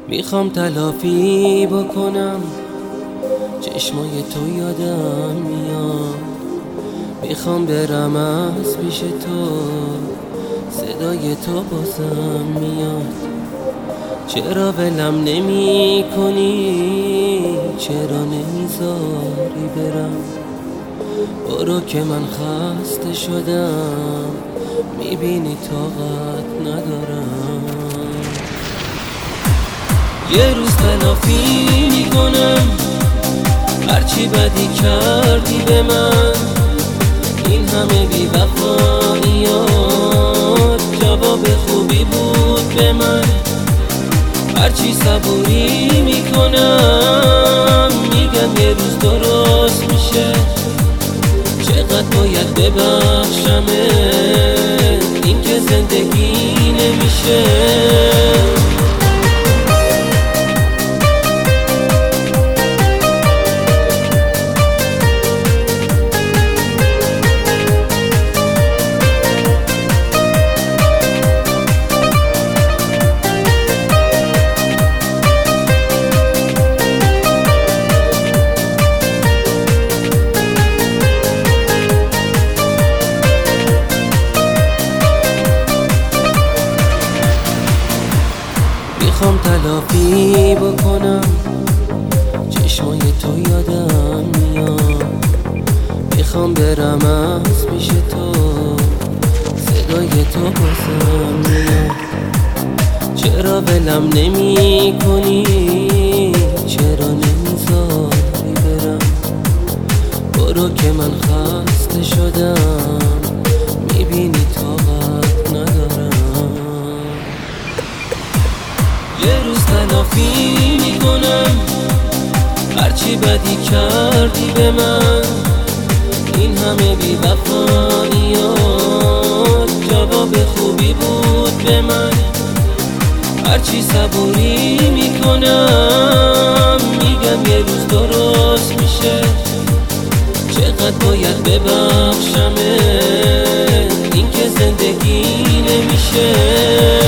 میخوام تلافی بکنم، چشمای تو یادم میاد. میخوام برم از پیش تو، صدای تو بازم میاد. چرا ولم نمی کنی؟ چرا نمیذاری برم؟ برو که من خسته شدم، میبینی طاقت ندارم. یه روز تلافی میکنم هرچی بدی کردی به من. این همه بی‌وفاییات جواب خوبی بود به من. هرچی صبوری میکنم میگم یه روز درست میشه. چقدر باید ببخشمه، این که زندگی نمیشه. میخوام تلافی بکنم، چشمای تو یادم میاد. میخوام برم از پیش تو، صدای تو بازم میاد. چرا ولم نمی کنی؟ چرا نمیذاری برم؟ برو که من خسته شدم، میبینی طاقت ندارم. یه روز تلافی میکنم هرچی بدی کردی به من. این همه بی‌وفاییات جواب خوبی بود به من. هرچی صبوری میکنم میگم یه روز درست میشه. چقدر باید ببخشمه، این که زندگی نمیشه.